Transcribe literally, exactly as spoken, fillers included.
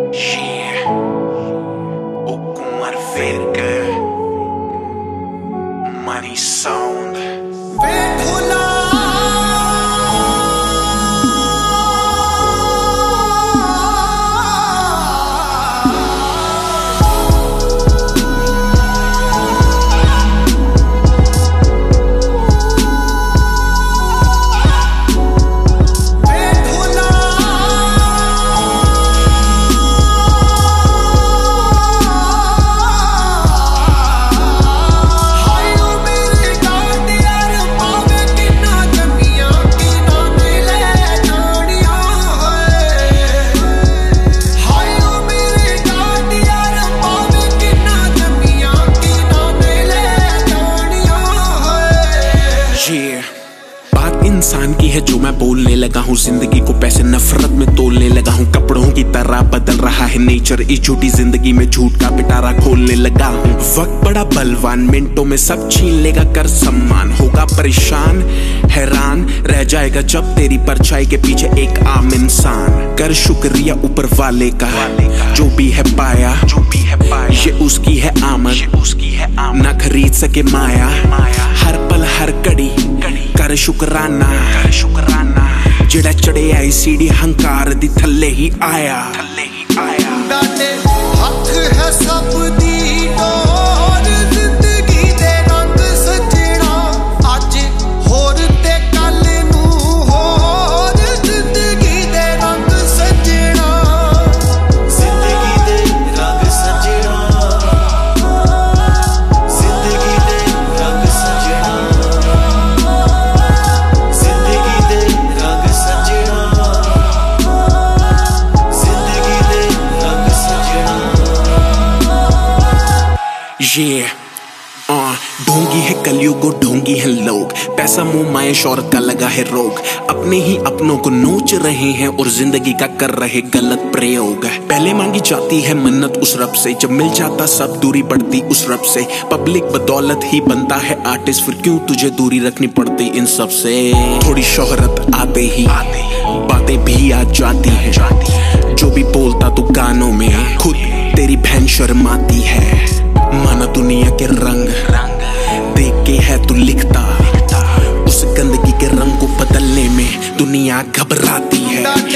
Yeah, o Kumar Verga, Money Sound. बात इंसान की है जो मैं बोलने लगा हूँ, जिंदगी को पैसे नफरत में तोलने लगा हूँ। कपड़ों की तरह बदल रहा है नेचर, इस झूठी जिंदगी में झूठ का पिटारा खोलने लगा हूँ। वक्त बड़ा बलवान, मिनटों में सब छीन लेगा कर सम्मान। होगा परेशान हैरान रह जाएगा जब तेरी परछाई के पीछे एक आम इंसान। कर शुक्रिया ऊपर वाले का, जो भी है पाया जो भी है पाया ये उसकी है आमद, उसकी है आमद ना खरीद सके माया। हर पल हर कड़ी कर शुकराना, कर शुकराना जेड़ा चढ़े आई सीढ़ी हंकार दी थल्ले ही आया, थल्ले ही आया। डाटे हक है सब दी और जिंदगी दे रंग सजना, आज होर ते कल नू होर जिंदगी दे रंग सजना, जिंदगी दे रंग सजना, जिंदगी दे रंग सजना, जिंदगी दे रंग सजना, जिंदगी दे रंग सजना। ये आ, ढोंगी है कलयुग, ढोंगी है लोग, पैसा मुंह माए शौहरत का लगा है रोग। अपने ही अपनों को नोच रहे हैं और जिंदगी का कर रहे गलत प्रयोग। पहले मांगी जाती है मन्नत उस रब से, जब मिल जाता सब दूरी बढ़ती उस रब से। पब्लिक बदौलत ही बनता है आर्टिस्ट, फिर क्यों तुझे दूरी रखनी पड़ती इन सब से। थोड़ी शोहरत आते ही बातें भी आ जाती है, जो भी बोलता तू गानों में खुद तेरी बहन शर्माती है। माना दुनिया के रंग देख के है तू लिखता, उस गंदगी के रंग को बदलने में दुनिया घबराती है।